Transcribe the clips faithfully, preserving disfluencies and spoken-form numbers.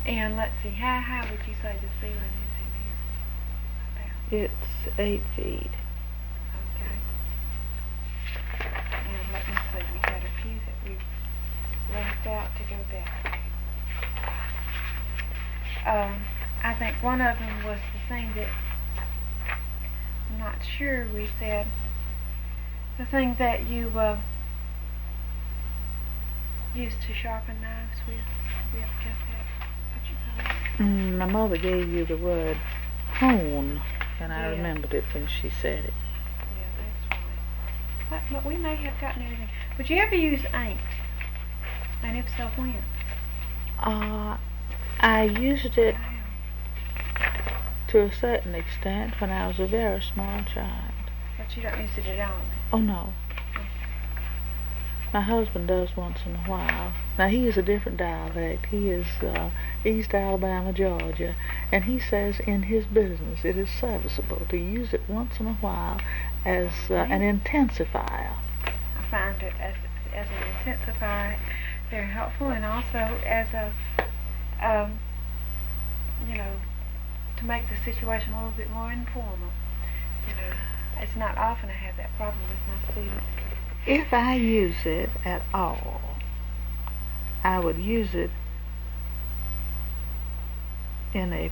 And let's see, how high would you say the ceiling is in here? About. It's eight feet. Okay. And let me see, we had a few that we left out to go back to. Um, I think one of them was the thing that I'm not sure we said. The thing that you uh, used to sharpen knives with. We have got that. What you call it? Mm, my mother gave you the word hone, and I Yeah. remembered it when she said it. Yeah, that's right. But, but we may have gotten everything. Would you ever use ink? And if so, when? Uh, I used it Wow. to a certain extent when I was a very small child. But you don't use it at all. Oh no. My husband does once in a while. Now he is a different dialect. He is uh, East Alabama, Georgia, and he says in his business it is serviceable to use it once in a while as uh, an intensifier. I find it as as an intensifier very helpful, and also as a um, you know, to make the situation a little bit more informal. You know, it's not often I have that problem with my students. If I use it at all, I would use it in a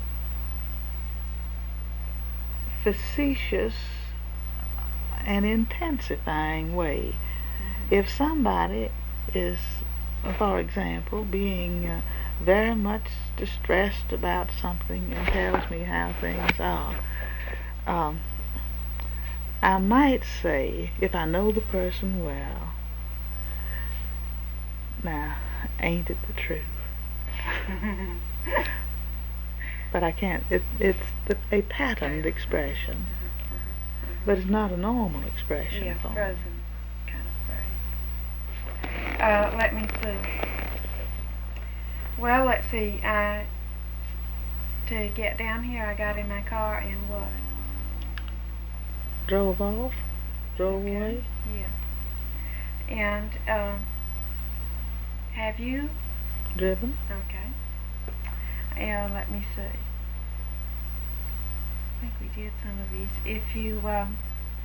facetious and intensifying way. Mm-hmm. If somebody is, for example, being uh, very much distressed about something and tells me how things are, um, I might say, if I know the person well, now, ain't it the truth? But I can't, it, it's the, a patterned expression, but it's not a normal expression. Yeah, for me. frozen kind of phrase. Uh, let me see. Well, let's see. Uh, to get down here, I got in my car and what? Drove off? Drove Okay. away? Yeah. And um, have you? Driven? Okay. And let me see. I think we did some of these. If you um,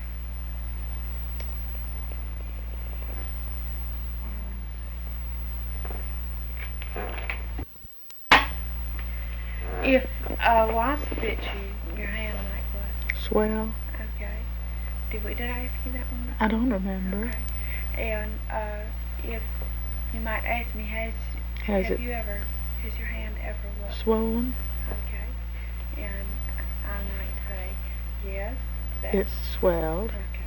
if a wasp bit you, your hand like what? Swell? Okay. Did we? Did I ask you that one? I don't remember. Okay. And uh, if you might ask me, has Has have it you ever? Has your hand ever what? swollen? Okay. And I might say yes. That's It's swelled. okay.